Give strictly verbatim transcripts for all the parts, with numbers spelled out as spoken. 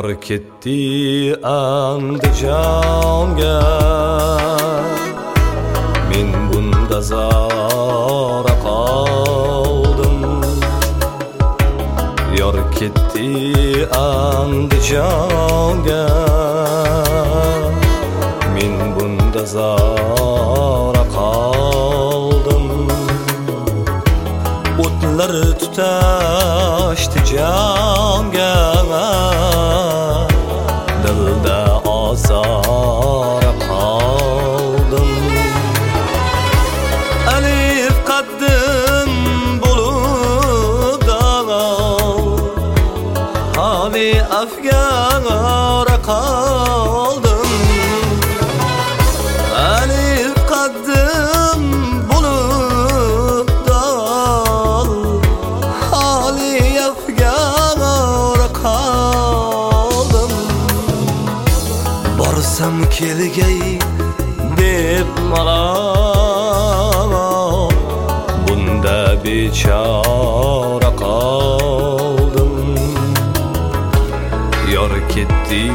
Yor ketdi Andijonga, men bunda zora qoldim. Yor ketdi Andijonga, men bunda zora qoldim. O'tlar tutashdi jonga, dilda ozor qoldim. Alif qaddim bo'lib hali afgora qoldim. Alif qaddim bo'lib hali afgora qoldim. Borsam kelgay deb malol, bunda bechora qoldim. Yor ketdi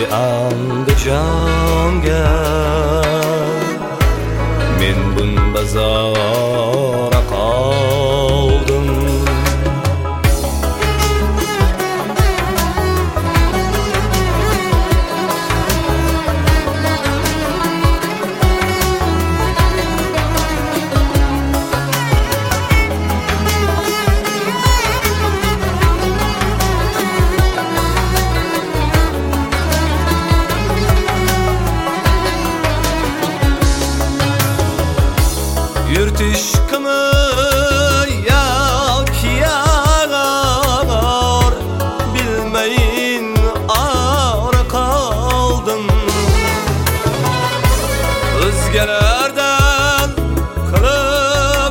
Andijonga, men bunda zora qoldim. Yurt ishqimi yoki yag'ar, bilmayin ora qoldim. O'zgalardan qilib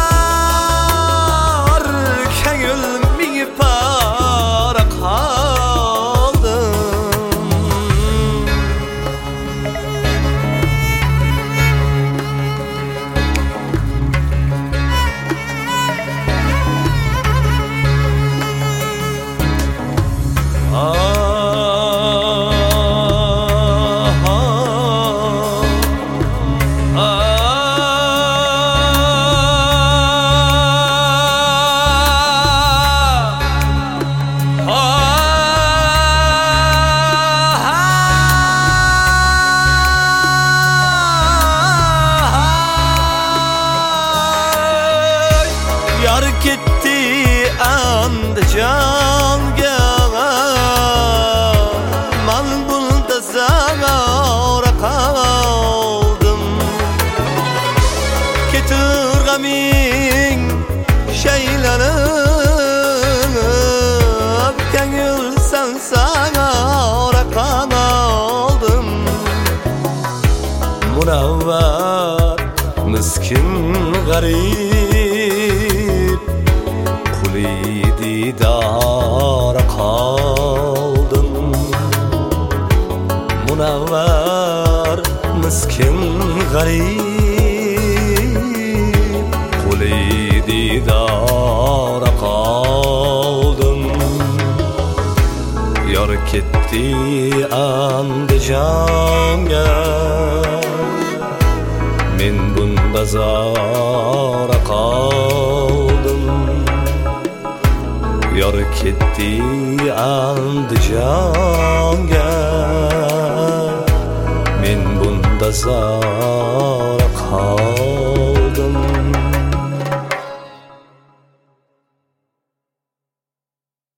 ar, ko'ngil ming para qoldim. Yor ketdi Andijonga, men bunda zora qoldim. Ketirg'aming shaylanib, ko'ngil sansag'ora qoldim. Munavvar miskin g'arib, quli didor qoldim. Munavvar miskin g'arib, quli didor qoldim. Yor ketdi Andijonga, men bunda zora qoldim. Yor ketdi Andijonga, men bunda zora qoldim.